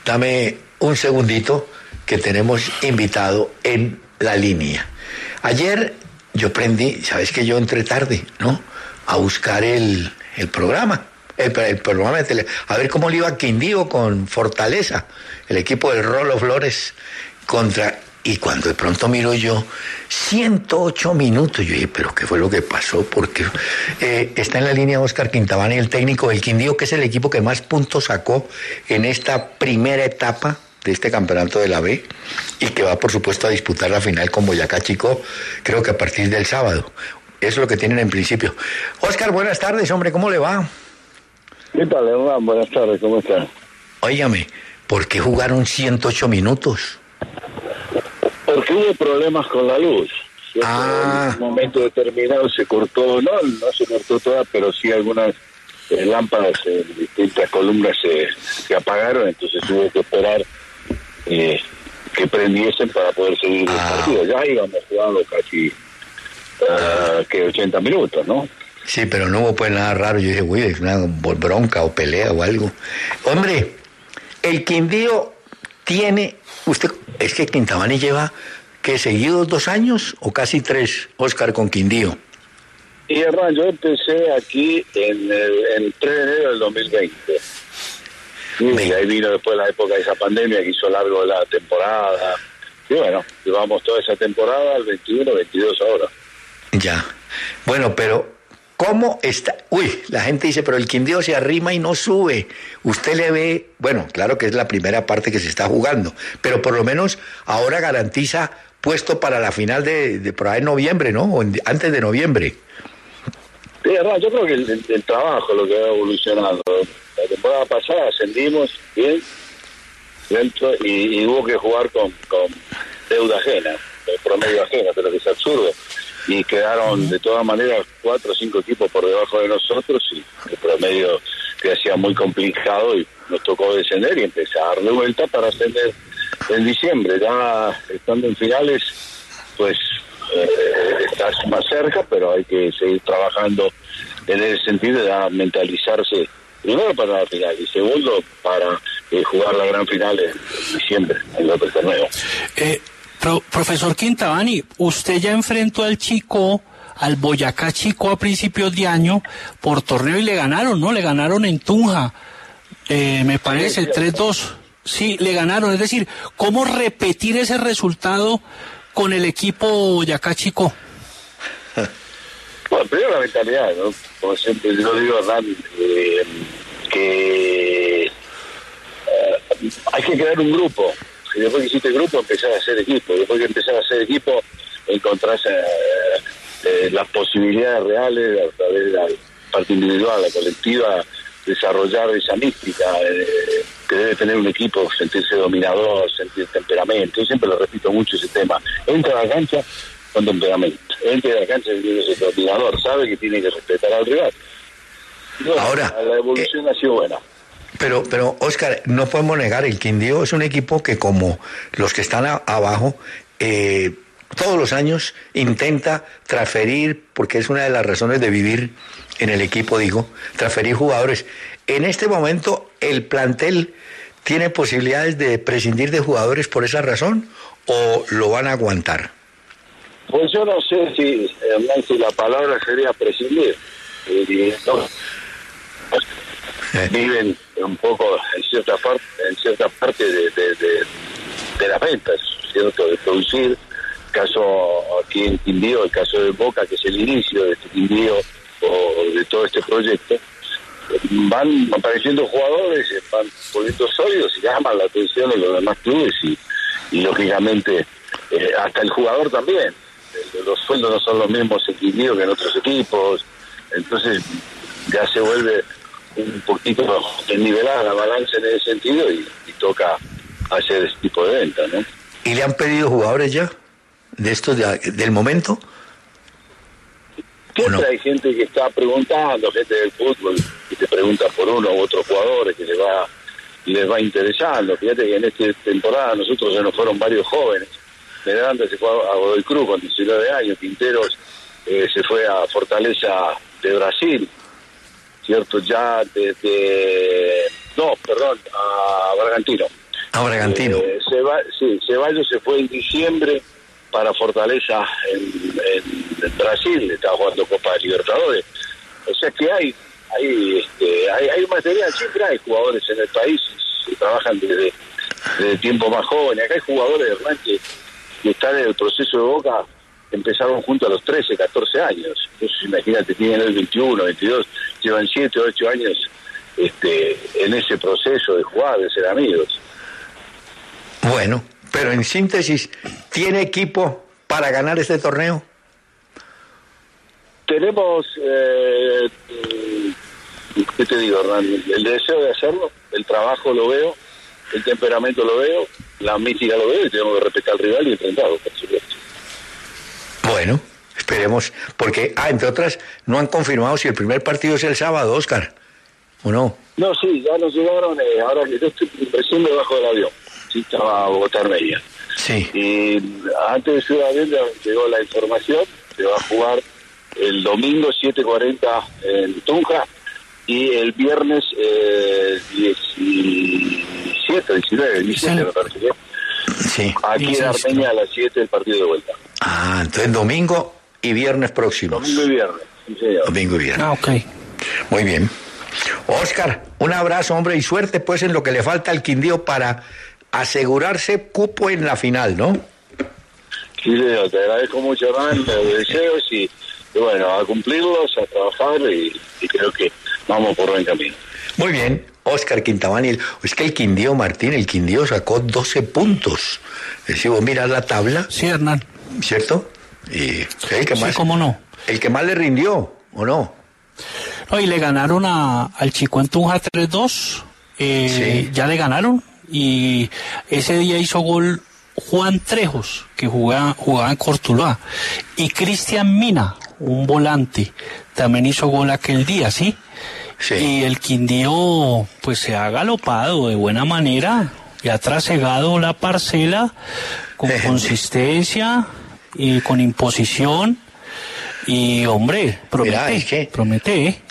Dame un segundito que tenemos invitado en la línea. Ayer yo prendí, sabes que yo entré tarde, ¿no? A buscar el programa. El programa de tele, a ver cómo le iba a Quindío con Fortaleza, el equipo del Rolo Flores contra, y cuando de pronto miro yo 108 minutos, yo dije, pero ¿qué fue lo que pasó? Porque está en la línea Óscar Quintabani, el técnico del Quindío, que es el equipo que más puntos sacó en esta primera etapa de este campeonato de la B, y que va por supuesto a disputar la final con Boyacá Chico, creo que a partir del sábado. Eso es lo que tienen en principio. Óscar, buenas tardes, hombre, ¿cómo le va? ¿Qué tal, León? Buenas tardes, ¿cómo estás? Óigame, ¿por qué jugaron 108 minutos? Porque hubo problemas con la luz. ¿Cierto? En un momento determinado se cortó, no se cortó toda, pero sí algunas lámparas en distintas columnas se apagaron, entonces hubo que esperar que prendiesen para poder seguir el partido. Ya íbamos jugando casi que 80 minutos, ¿no? Sí, pero no hubo pues nada raro. Yo dije, uy, es una bronca o pelea o algo. Hombre, el Quindío tiene... Es que Quintabani lleva, ¿qué, seguidos 2 años o casi 3, Óscar, con Quindío? Y Hernán, yo empecé aquí en 3 de enero del 2020. Y ahí vino después la época de esa pandemia que hizo largo la temporada. Y bueno, llevamos toda esa temporada, el 21, 22 ahora. Ya. Bueno, pero... ¿cómo está? Uy, la gente dice, pero el Quindío se arrima y no sube. Usted le ve, bueno, claro que es la primera parte que se está jugando, pero por lo menos ahora garantiza puesto para la final de por ahí en noviembre, ¿no? O antes de noviembre. Sí, verdad, yo creo que el trabajo lo que va evolucionando. La temporada pasada ascendimos bien dentro y hubo que jugar con deuda ajena, promedio ajeno, pero que es absurdo. Y quedaron de todas maneras 4 o 5 equipos por debajo de nosotros y el promedio que hacía muy complicado y nos tocó descender y empezar a darle vuelta para ascender en diciembre. Ya estando en finales, pues estás más cerca, pero hay que seguir trabajando en el sentido de mentalizarse, primero para la final y segundo para jugar la gran final en diciembre, en el otro torneo. Profesor Quintabani, usted ya enfrentó al Boyacá Chico a principios de año por torneo y le ganaron, ¿no? Le ganaron en Tunja, me parece, 3-2. Sí, le ganaron. Es decir, ¿cómo repetir ese resultado con el equipo Boyacá Chico? Bueno, primero la mentalidad, ¿no? Como siempre yo digo, Hernán, que hay que crear un grupo. Y después que hiciste el grupo, empezás a hacer equipo. Después que empezás a hacer equipo, encontrás las posibilidades reales, a través de la parte individual, la colectiva, desarrollar esa mística que debe tener un equipo, sentirse dominador, sentir temperamento. Yo siempre lo repito mucho ese tema. Entra a la cancha con temperamento. Entra a la cancha y es dominador, sabe que tiene que respetar al rival. Bueno, ahora, la evolución ha sido buena. Pero Óscar, no podemos negar, el Quindío es un equipo que, como los que están abajo, todos los años intenta transferir, porque es una de las razones de vivir en el equipo, digo, transferir jugadores. En este momento, ¿el plantel tiene posibilidades de prescindir de jugadores por esa razón o lo van a aguantar? Pues yo no sé si la palabra sería prescindir. Viven un poco en cierta parte de las ventas, ¿cierto? De producir. Caso aquí en Quindío, el caso de Boca, que es el inicio de este Quindío o de todo este proyecto, van apareciendo jugadores, van volviendo sólidos y llaman la atención de los demás clubes y lógicamente hasta el jugador también. Los sueldos no son los mismos en Quindío que en otros equipos, entonces ya se vuelve un poquito desnivelada la balanza en ese sentido y toca hacer ese tipo de venta, ¿no? ¿Y le han pedido jugadores ya de estos del momento? Siempre hay gente que está preguntando, gente del fútbol que te pregunta por uno u otros jugadores que les va interesando. Fíjate que en esta temporada nosotros se nos fueron varios jóvenes. Medranda se fue a Godoy Cruz con 19 años, Quinteros se fue a Fortaleza de Brasil, ¿cierto? Ya a Bragantino. A Bragantino. Ceballos se fue en diciembre para Fortaleza en Brasil, estaba jugando Copa Libertadores. O sea que hay material, siempre hay jugadores en el país que trabajan desde tiempo más jóvenes. Acá hay jugadores, Hernán, que están en el proceso de Boca, empezaron juntos a los 13, 14 años. Entonces imagínate, tienen el 21, 22, llevan 7, 8 años en ese proceso de jugar, de ser amigos. Bueno, pero en síntesis, ¿tiene equipo para ganar este torneo? Tenemos, ¿qué te digo, Hernán? El deseo de hacerlo, el trabajo lo veo, el temperamento lo veo, la mística lo veo, y tenemos que respetar al rival y enfrentarlo, por supuesto. Bueno, esperemos, porque, entre otras, no han confirmado si el primer partido es el sábado, Óscar, ¿o no? No, sí, ya nos llegaron, ahora que yo estoy recién debajo del avión, sí, estaba a Bogotá Media. Sí. Y antes de subir al avión llegó la información, que va a jugar el domingo 7:40 en Tunja, y el viernes 17 me parece que. Sí. Aquí en Armenia a las 7 el partido de vuelta. Entonces domingo y viernes próximos. Domingo y viernes, sí, señor. Domingo y viernes. Ok. Muy bien. Óscar, un abrazo, hombre, y suerte pues en lo que le falta al Quindío para asegurarse cupo en la final, ¿no? Sí, señor, te agradezco mucho, Hernán, los deseos y bueno, a cumplirlos, a trabajar y creo que vamos por buen camino. Muy bien, Óscar Quintabani. Es que el Quindío, Martín, el Quindío sacó 12 puntos. Si vos miras la tabla. Sí, Hernán. ¿Cierto? Y el que más, sí, cómo no. El que más le rindió, ¿o no? No, y le ganaron al Chico en Tunja 3-2. Sí. Ya le ganaron. Y ese día hizo gol Juan Trejos, que jugaba en Cortuluá. Y Cristian Mina, un volante, también hizo gol aquel día, ¿sí? Sí. Y el Quindío pues se ha galopado de buena manera y ha trasegado la parcela con consistencia y con imposición y hombre, promete, Mirá, es que promete.